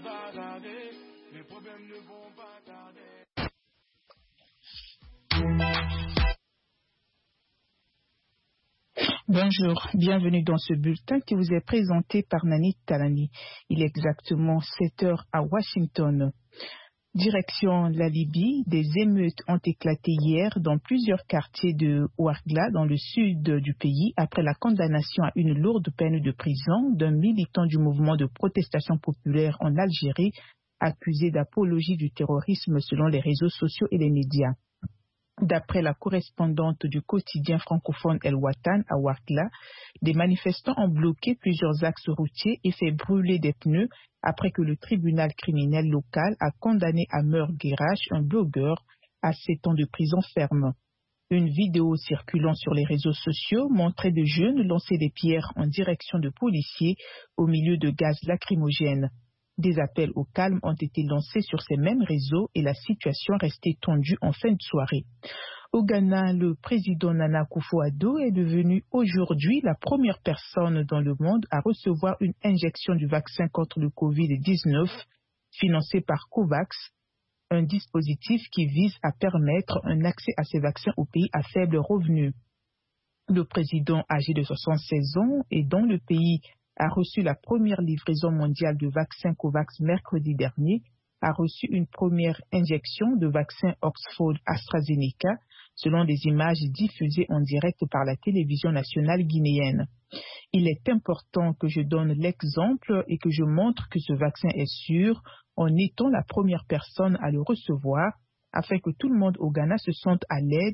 Bonjour, bienvenue dans ce bulletin qui vous est présenté par Nani Talani. Il est exactement 7 heures à Washington. Direction la Libye, des émeutes ont éclaté hier dans plusieurs quartiers de Ouargla, dans le sud du pays, après la condamnation à une lourde peine de prison d'un militant du mouvement de protestation populaire en Algérie, accusé d'apologie du terrorisme selon les réseaux sociaux et les médias. D'après la correspondante du quotidien francophone El Watan à Ouargla, des manifestants ont bloqué plusieurs axes routiers et fait brûler des pneus après que le tribunal criminel local a condamné à meurtre Guirache, un blogueur, à 7 ans de prison ferme. Une vidéo circulant sur les réseaux sociaux montrait des jeunes lancer des pierres en direction de policiers au milieu de gaz lacrymogènes. Des appels au calme ont été lancés sur ces mêmes réseaux et la situation restait tendue en fin de soirée. Au Ghana, le président Nana Akufo-Addo est devenu aujourd'hui la première personne dans le monde à recevoir une injection du vaccin contre le Covid-19 financé par COVAX, un dispositif qui vise à permettre un accès à ces vaccins aux pays à faible revenu. Le président âgé de 76 ans et dont le pays a reçu la première livraison mondiale de vaccins COVAX mercredi dernier, a reçu une première injection de vaccin Oxford AstraZeneca, selon des images diffusées en direct par la télévision nationale guinéenne. Il est important que je donne l'exemple et que je montre que ce vaccin est sûr en étant la première personne à le recevoir, afin que tout le monde au Ghana se sente à l'aise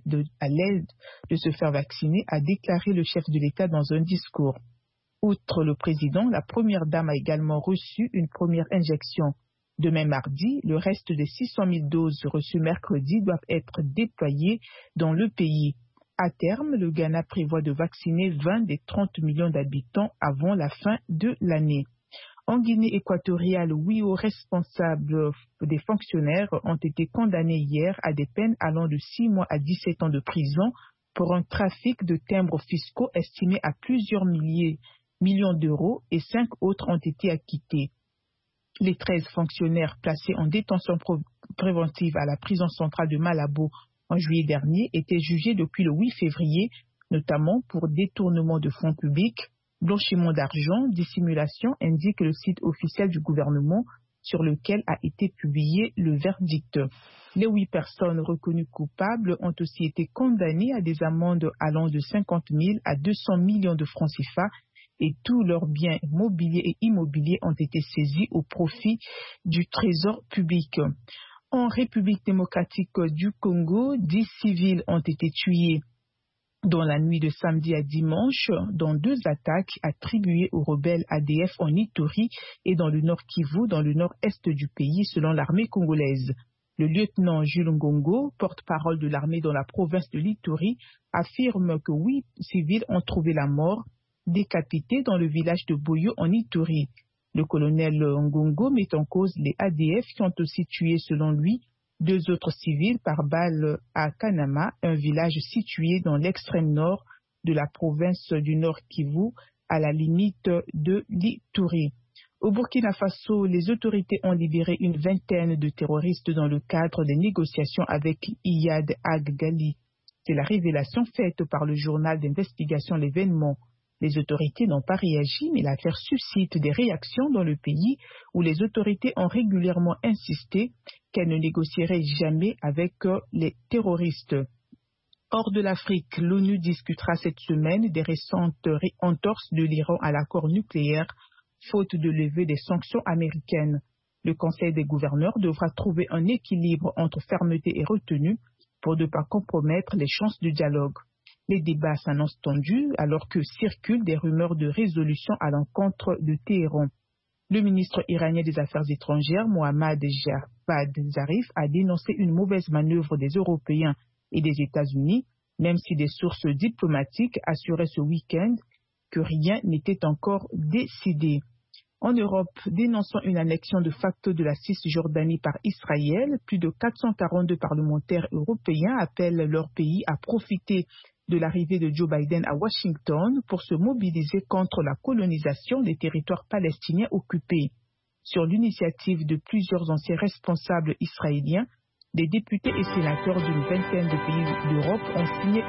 de se faire vacciner, a déclaré le chef de l'État dans un discours. Outre le président, la première dame a également reçu une première injection. Demain mardi, le reste des 600 000 doses reçues mercredi doivent être déployées dans le pays. À terme, le Ghana prévoit de vacciner 20 des 30 millions d'habitants avant la fin de l'année. En Guinée équatoriale, 8 hauts responsables des fonctionnaires ont été condamnés hier à des peines allant de 6 mois à 17 ans de prison pour un trafic de timbres fiscaux estimé à plusieurs millions d'euros et 5 autres ont été acquittés. Les 13 fonctionnaires placés en détention préventive à la prison centrale de Malabo en juillet dernier étaient jugés depuis le 8 février, notamment pour détournement de fonds publics, blanchiment d'argent, dissimulation, indique le site officiel du gouvernement sur lequel a été publié le verdict. Les 8 personnes reconnues coupables ont aussi été condamnées à des amendes allant de 50 000 à 200 millions de francs CFA et tous leurs biens mobiliers et immobiliers ont été saisis au profit du trésor public. En République démocratique du Congo, 10 civils ont été tués dans la nuit de samedi à dimanche dans 2 attaques attribuées aux rebelles ADF en Ituri et dans le Nord Kivu, dans le nord-est du pays, selon l'armée congolaise. Le lieutenant Jules Ngongo, porte-parole de l'armée dans la province de l'Ituri, affirme que 8 civils ont trouvé la mort, décapités dans le village de Boyo en Ituri. Le colonel Ngongo met en cause les ADF qui ont aussi tué, selon lui, 2 autres civils par balle à Kanama, un village situé dans l'extrême nord de la province du Nord Kivu, à la limite de l'Ituri. Au Burkina Faso, les autorités ont libéré une vingtaine de terroristes dans le cadre des négociations avec Iyad Ag-Ghali. C'est la révélation faite par le journal d'investigation L'événement. Les autorités n'ont pas réagi, mais l'affaire suscite des réactions dans le pays où les autorités ont régulièrement insisté qu'elles ne négocieraient jamais avec les terroristes. Hors de l'Afrique, l'ONU discutera cette semaine des récentes entorses de l'Iran à l'accord nucléaire, faute de lever des sanctions américaines. Le Conseil des gouverneurs devra trouver un équilibre entre fermeté et retenue pour ne pas compromettre les chances de dialogue. Les débats s'annoncent tendus alors que circulent des rumeurs de résolution à l'encontre de Téhéran. Le ministre iranien des Affaires étrangères, Mohammad Javad Zarif, a dénoncé une mauvaise manœuvre des Européens et des États-Unis, même si des sources diplomatiques assuraient ce week-end que rien n'était encore décidé. En Europe, dénonçant une annexion de facto de la Cisjordanie par Israël, plus de 442 parlementaires européens appellent leur pays à profiter de l'arrivée de Joe Biden à Washington pour se mobiliser contre la colonisation des territoires palestiniens occupés. sur l'initiative de plusieurs anciens responsables israéliens. Des députés et sénateurs d'une vingtaine de pays d'Europe ont signé.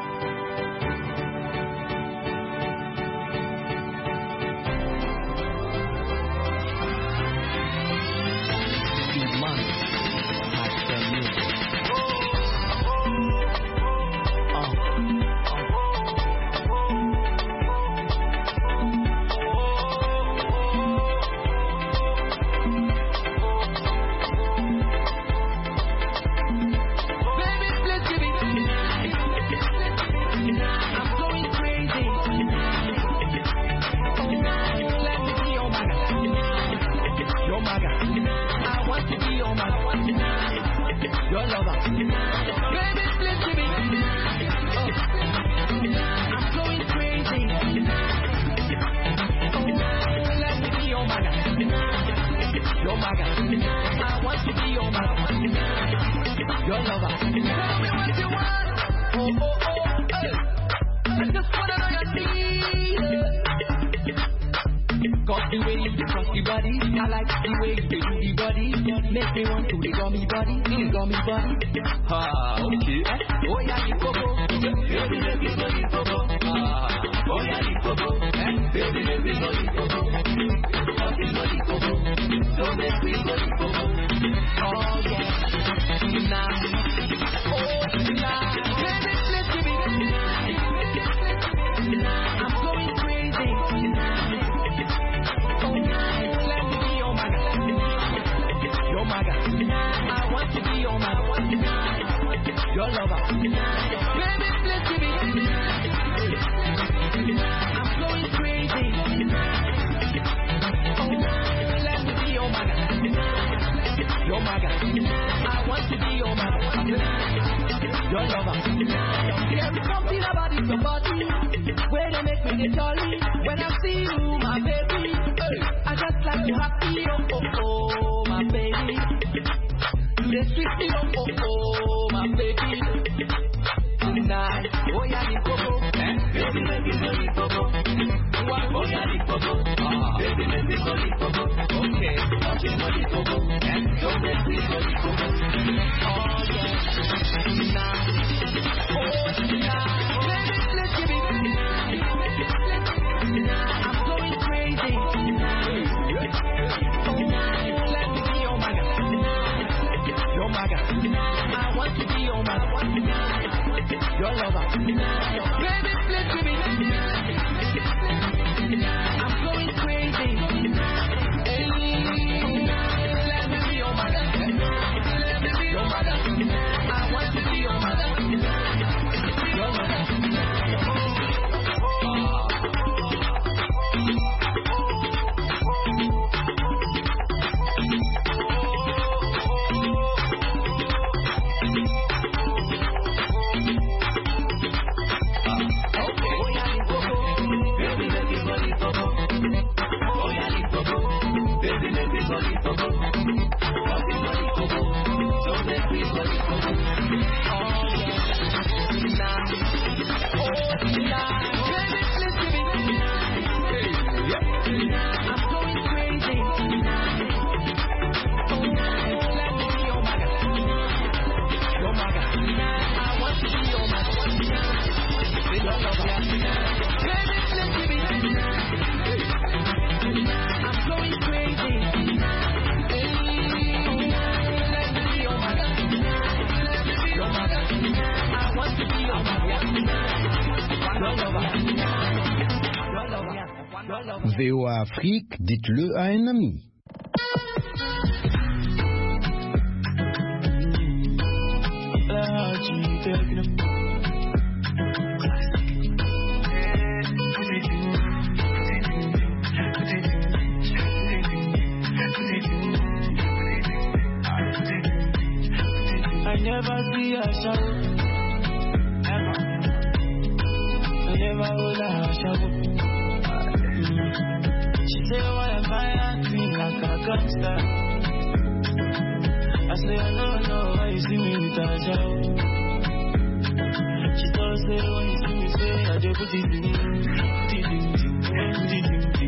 VOA Afrique, dites-le à un ami. I never see a shower, ever. I never hold a shower. She say, why am I acting like a gangster? I say, I don't know why you see me with a shower. She told say, when you see me say, I just put it in,